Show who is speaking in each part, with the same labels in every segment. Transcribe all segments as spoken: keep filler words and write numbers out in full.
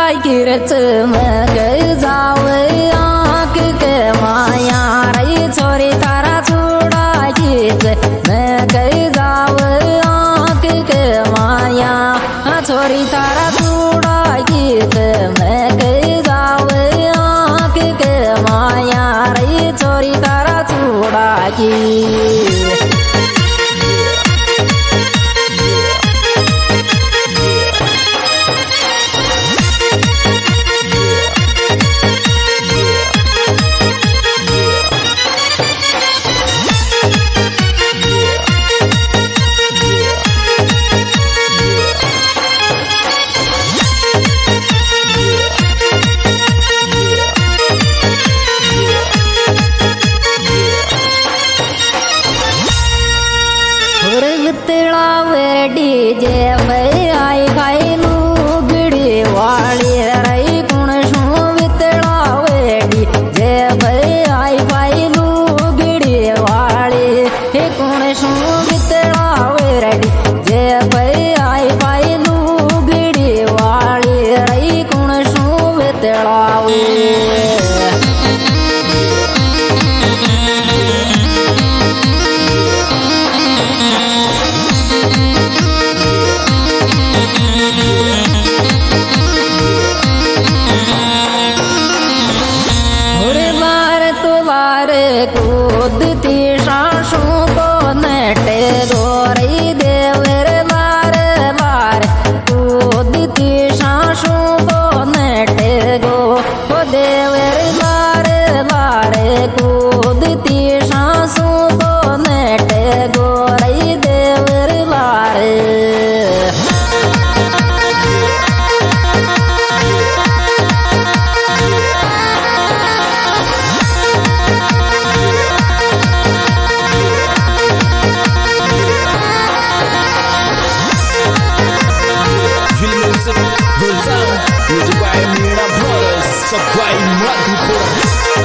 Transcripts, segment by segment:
Speaker 1: किरच में गई जावे आँख के माया रही छोरी तारा छुड़ा खींच मैं गई जावे आँख के माया छोरी तारा छुड़ा खींच मैं गई जावे आँख के माया रही छोरी तारा छुड़ा खींच डीजे में आई खाई लुगड़ी वाली रही कुण शू वितड़ा वे डीजे में आई खाई लुगड़ी वाली कुण शू वितड़ा वे रही जे में आई खाई लुगड़ी वाली रही कुण शू वितड़ा वे कूदती सांसों को नटे गोरी देवर लार लार कूदती सांसों को नटे गो देवर लार लार कूदती सांसों को नटे गोरी देवर लार
Speaker 2: Music by Mina Brothers, supply Madhupur.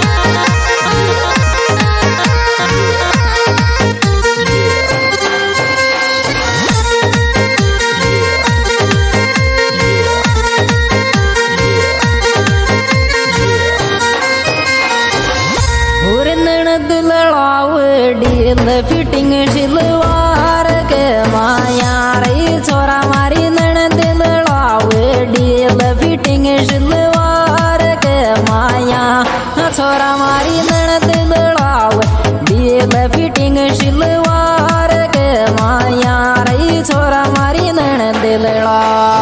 Speaker 1: डील फिटिंग सिलवार के माया रही छोरा मारी ननद लड़ावे डील फिटिंग सिलवार के माया छोरा मारी ननद लड़ावे डील फिटिंग सिलवार के माया रही छोरा मारी ननद लड़ा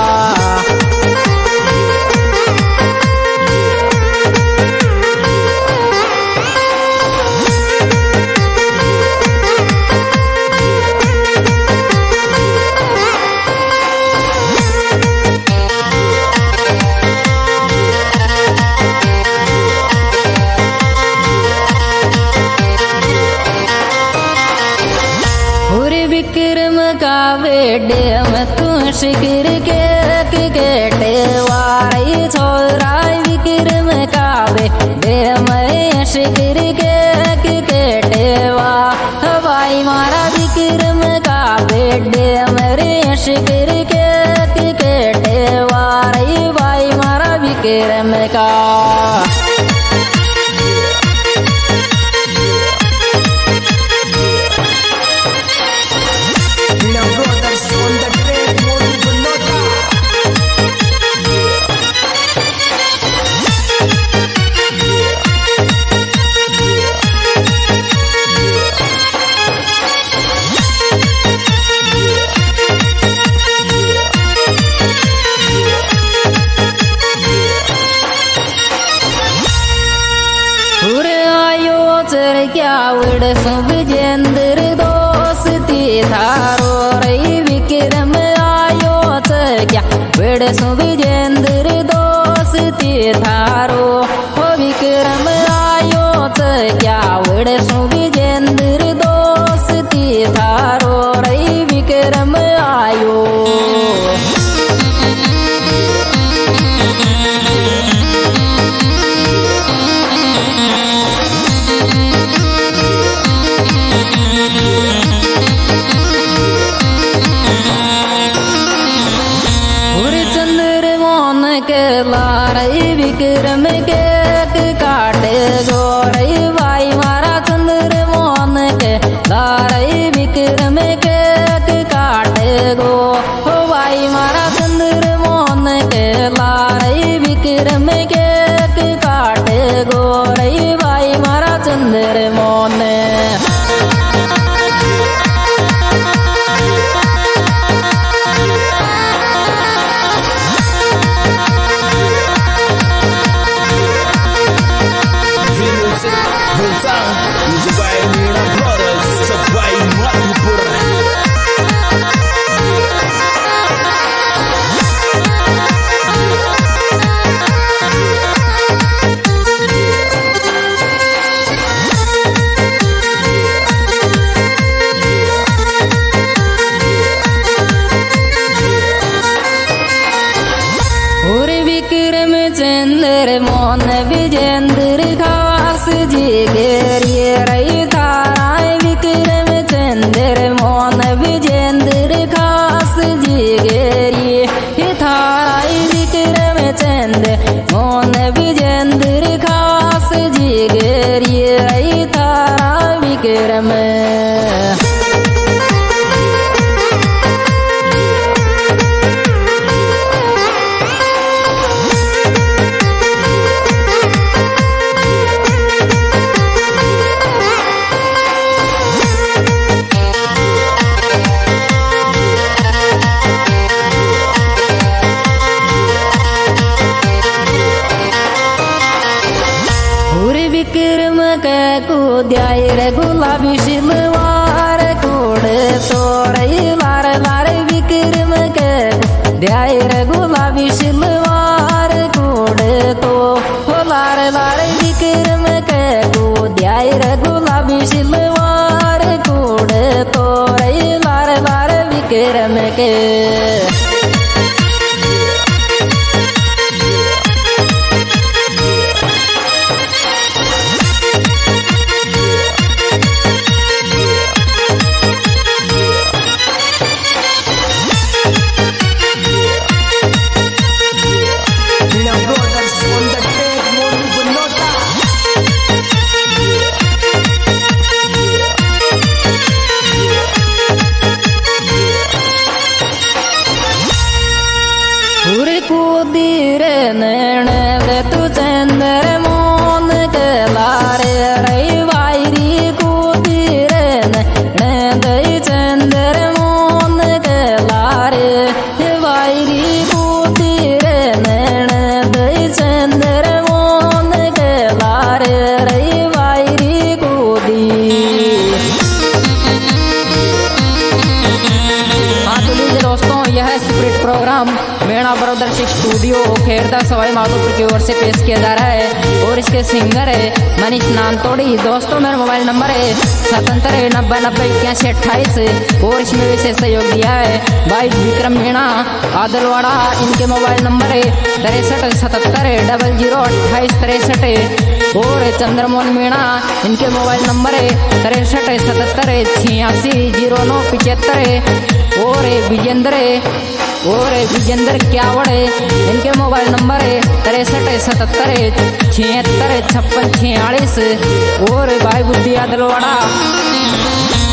Speaker 1: विक्रम का बेडे में तू शिकर के गेटे वारी छोरा विक्रम का बेडे में शिकर के गेटे वा भाई मारा विक्रम का बेडे मेरे शिकर के गेटे वारी भाई मारा विक्रम का क्या उड़ सुविजेंद्र दोस्ती थारो रही विक्रम आयो क्या उड़ सुविजेंद्र दोस्ती थारो विक्रम आयो क्या उड़ सुविजेंद्र दोस्ती थारो रही विक्रम आयो के लारई विक्रम के काटे गोरई भाई मारा चंद्र मोहन के लारई विक्रम के काटे गो भाई मारा चंद्र मोहन के लारई विक्रम के काटे गोरई भाई मारा Chandra Mohan.
Speaker 2: Music by Meena Brothers, Sabbai Madhupur.
Speaker 1: और विक्रम चंद्र मोहन विजेंद्र खास जी गेरिए रही थारा विक्रम चंद्र मोहन विजेंद्र खास जी गेरिए थारा विक्रम चंद्र मोहन विजेंद्र खास जी गेरिए रही थारा विक्रम। विक्रम के कूद्याई रे गुलाबी शिलवार कोड़े तोड़ई लार लार विक्रम के द्याई रे गुलाबी शिलवार कोड़े तो लार लार विक्रम के कूद्याई रे गुलाबी शिलवार कोड़े तोड़ई लार लार विक्रम के। कूदीरे नैन तू चंद्र मोहन के लारे रही वायरी कूदीरे नैन दई चंद्र मोहन के लारे वायरी कूदीरे नैन दई चंद्र मोहन के लारे रही वायरी कूदी। हाँ तो लीजिए दोस्तों, यह है spirit programme Meena brothers studio Kherda Sawai Madhopur की ओर से पेश किया जा रहा है और इसके सिंगर है मनीष नानतोड़ी। दोस्तों मेरा मोबाइल नंबर है सतहत्तर नब्बे नब्बे इक्यासी अट्ठाईस और इसमें विशेष सहयोग दिया है भाई विक्रम मीणा आदलवाड़ा। इनके मोबाइल नंबर है तिरसठ सतहत्तर डबल जीरो अट्ठाईस तिरसठ और चंद्रमोहन मीणा इनके मोबाइल नंबर है तिरसठ सतहत्तर छियासी जीरो नौ पिचहत्तर और विजेंद्र और विजेंद्र क्यावड़ इनके मोबाइल नंबर है तिरसठ सतहत्तर छिहत्तर छप्पन छियालीस और भाई बुद्धि आदलवाड़ा।